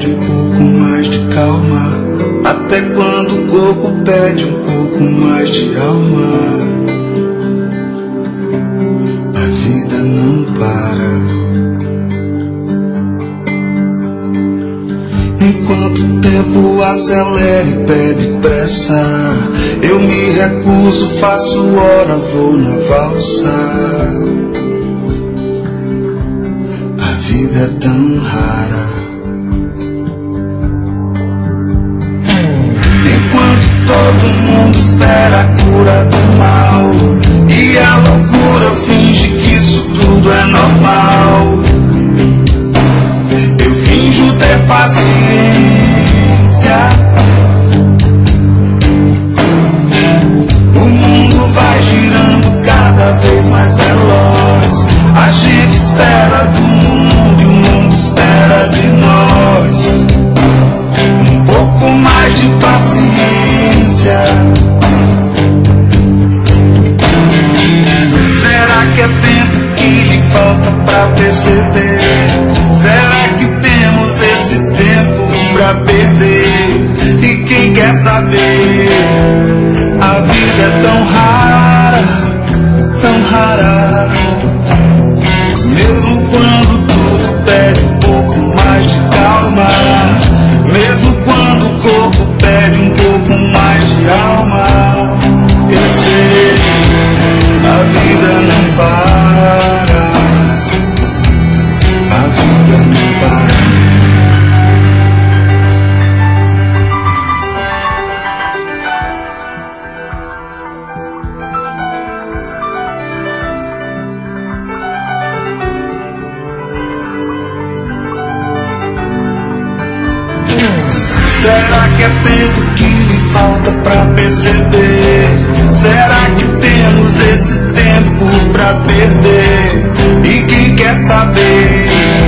pede um pouco mais de calma? Até quando o corpo pede um pouco mais de alma? A vida não para. Enquanto o tempo acelera e pede pressa, eu me recuso, faço hora, vou na valsa. A vida é tão rara. Enquanto todo mundo espera a cura do mal e a loucura finge que isso tudo é normal, eu finjo ter paciência. O mundo vai girando cada vez mais veloz. A gente espera do mundo e o mundo espera de nós. Um pouco mais de paciência. Será que é tempo que lhe falta pra perceber? Será que temos esse tempo pra perder? E quem quer saber? A vida é tão rara, tão rara. Mesmo quando tudo pede um pouco mais de calma, mesmo quando o corpo pede um pouco mais de alma, eu sei, a vida não para. A vida não para. Será que é tempo que lhe falta pra perceber? Será que temos esse tempo pra perder? E quem quer saber?